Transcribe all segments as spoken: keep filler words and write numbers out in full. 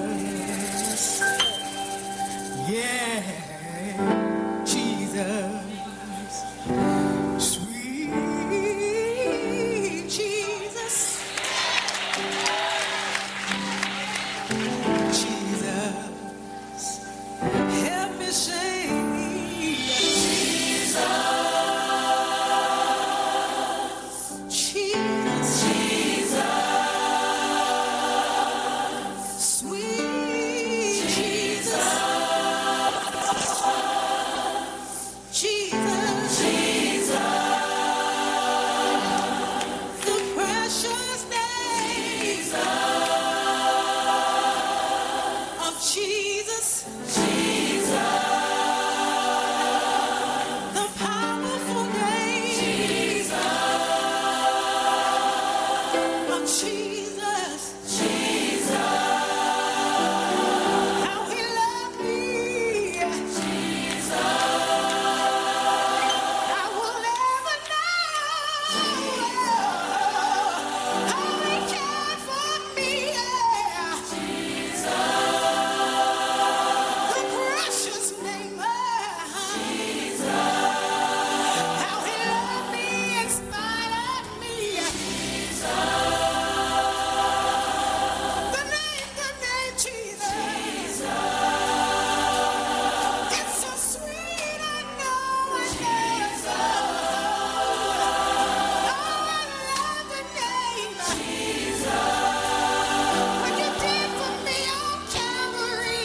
Yeah, Jesus. Sweet Jesus. Jesus. Help me sing. Jesus. Sweet Jesus. Jesus. The precious name of Jesus. The powerful name of Jesus. How he loved me. I will never know how he cared for me. The precious name. How he loved me in spite of me. The name, the name Jesus. It's so sweet, I know, I know it's so. Oh, I love the name. What you did for me on Calvary.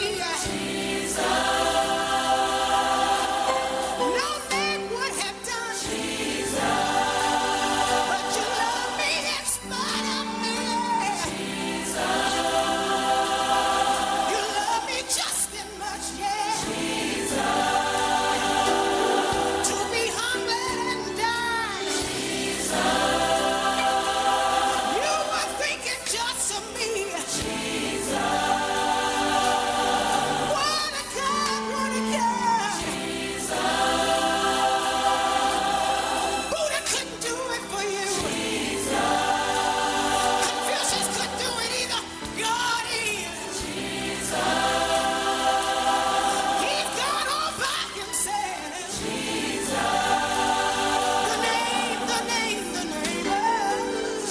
No man would have done. But you love me in spite of me. You love me just as much, yeah. To be humble and die. You were thinking just of me. What a God, what a God. Buddha couldn't do it for you. Confucius couldn't do it either. God is. He's God all by himself. The name, the name, the name of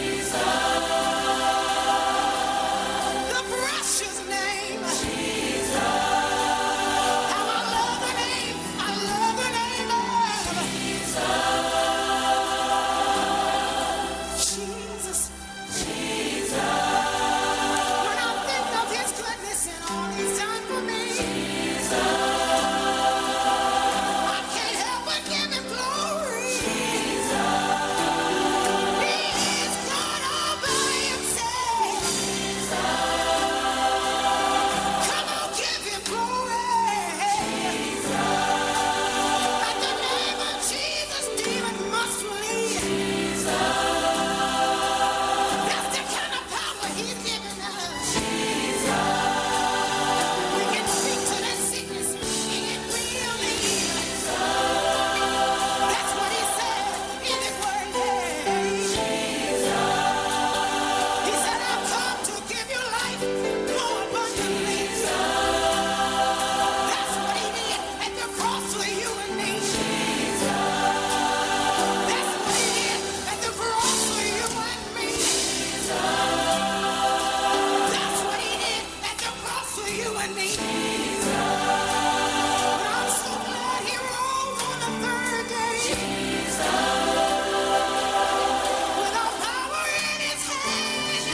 the precious name. How I love the name. I love the name of Jesus. When I think of his goodness and all he's done for me, I can't help but give him glory. He is God all by himself. Come on, give him glory. At the name of Jesus, demons must flee. That's the kind of power he's given us. We can speak to that sickness and it will leave. That's what he said in his word. He said, I've come to give you life more abundantly. That's what he did at the cross for you and me. That's what he did at the cross for you and me. That's what he did at the cross for you and me. But I'm so glad he rose on the third day with all power in his hand.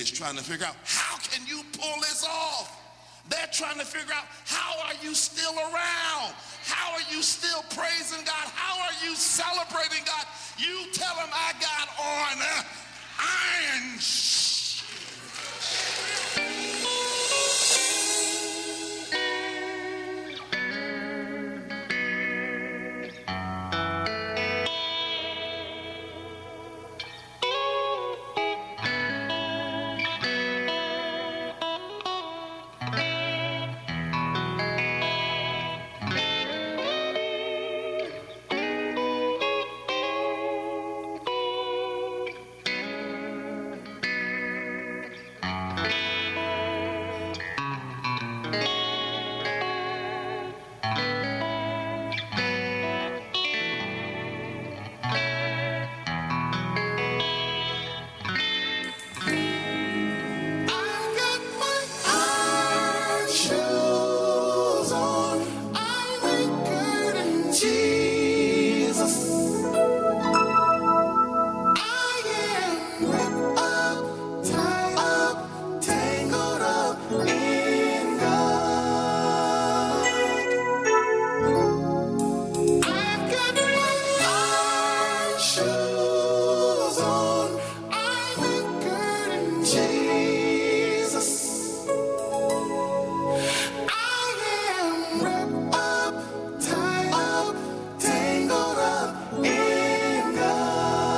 is trying to figure out, how can you pull this off? They're trying to figure out, how are you still around? How are you still praising God? How are you celebrating God? You tell them I got on uh, iron shoes.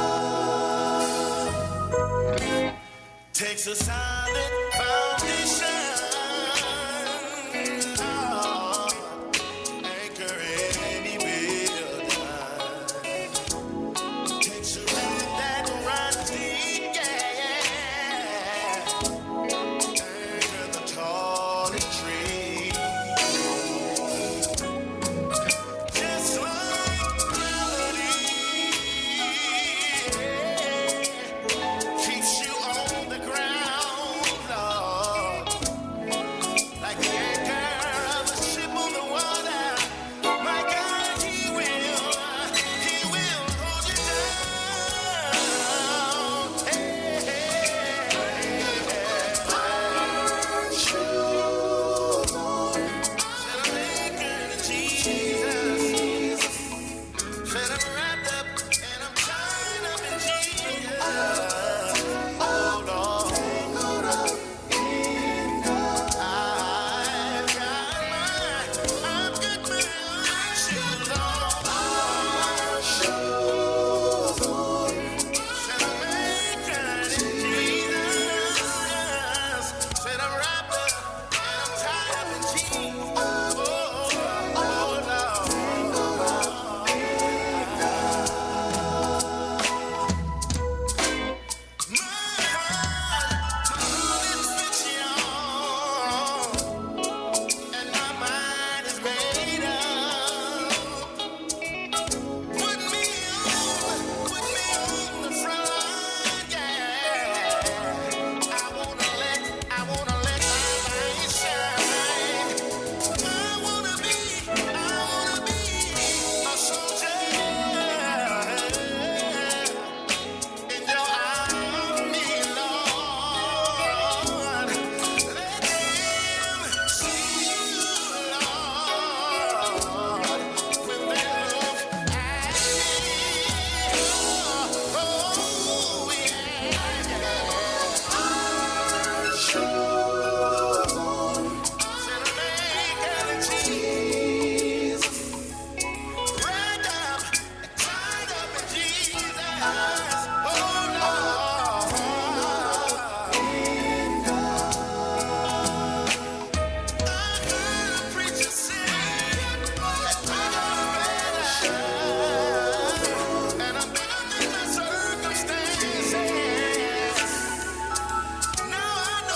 Takes a solid foundation.